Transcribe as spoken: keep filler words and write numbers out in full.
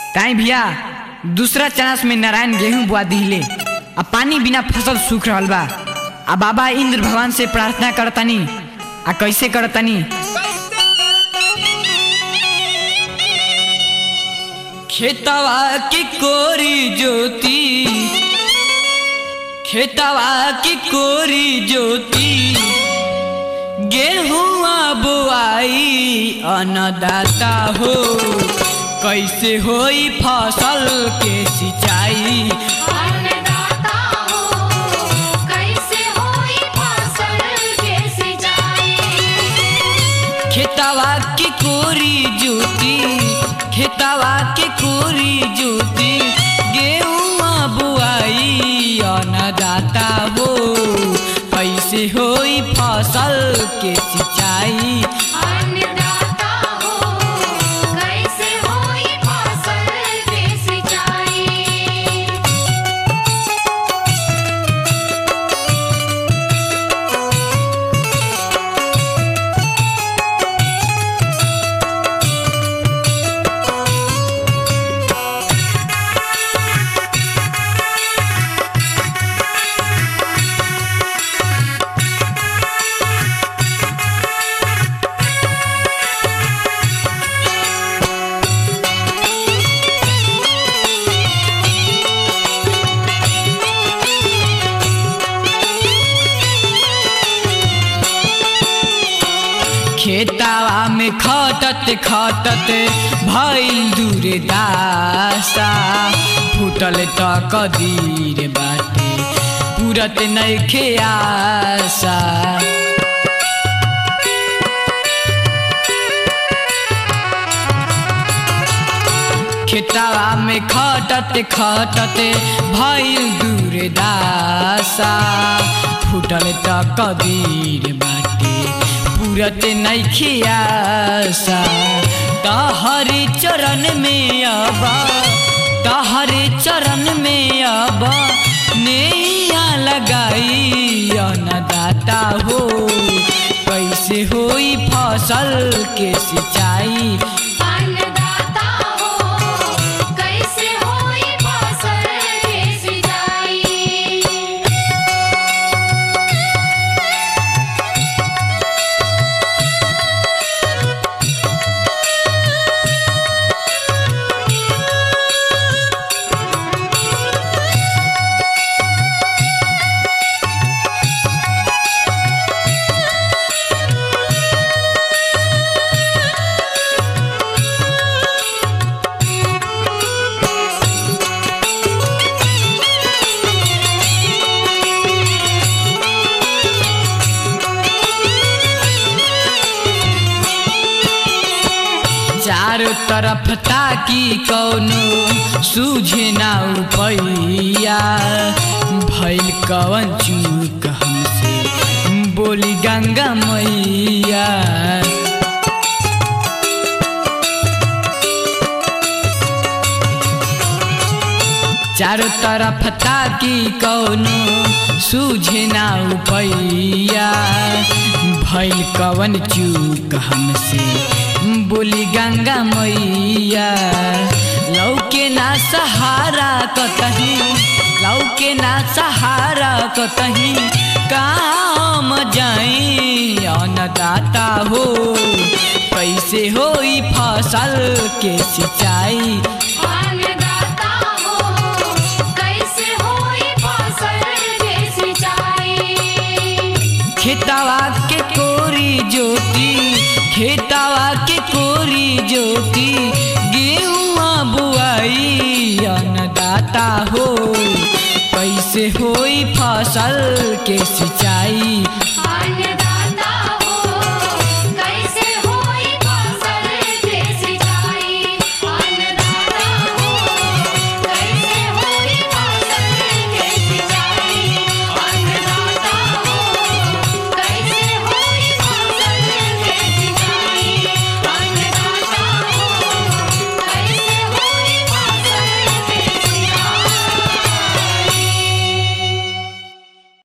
काई भैया दूसरा चांस में नारायण गेहूं बुआ दिले आ पानी बिना फसल सूख रहल बा। आ बाबा इंद्र भगवान से प्रार्थना करतानी। आ कैसे करतानी? खेतवा की कोरी ज्योति, खेतवा की कोरी ज्योति, गेहुआ बुआई अन्नदाता हो, कैसे होई फसल के सिंचाई? अन्नदाता हो, कैसे होई फसल के सिंचाई? खेतवा की कोरी ज्योति, खेतवा की कोरी ज्योति, गेहुआ बुआई अन्नदाता हो, कैसे होई फसल के सिंचाई? अन्नदाता हो, कैसे होई फसल के सिंचाई? खेतावा में खटत खटत भइल दूरे दासा, फूटल त कदीर बाटे पूरत नइखे आशा। खेतावा में खटत खटत भइल दूरे दासा, फूटल त कदीर बाटे पूरत नइखे आशा। तहरे चरण में अब, तहरे चरण में अब नैया लगाई अन्नदाता हो, कैसे होई फसल के सिंचाई? अन्नदाता हो, कैसे होई फसल के सिंचाई? चारों तरफ ताकी कौनो सूझे ना उपैया, भइल कवन चूक हमसे बोली गंगा मैया। चारों तरफ ताकी कौनो सूझे ना उपैया, भइल कवन चूक हमसे बोली गंगा मैया। लौके ना सहारा कतही, लौके ना सहारा कतही, काम जाई अन्नदाता हो, कैसे होई फसल के सिंचाई? अन्नदाता हो, कैसे होई फसल के सिंचाई? खेतवा के कोरी ज्योति, खेतवा के कोरी ज्योति, गेहुआ बुआई अन्नदाता हो, कैसे होई फसल के सिंचाई?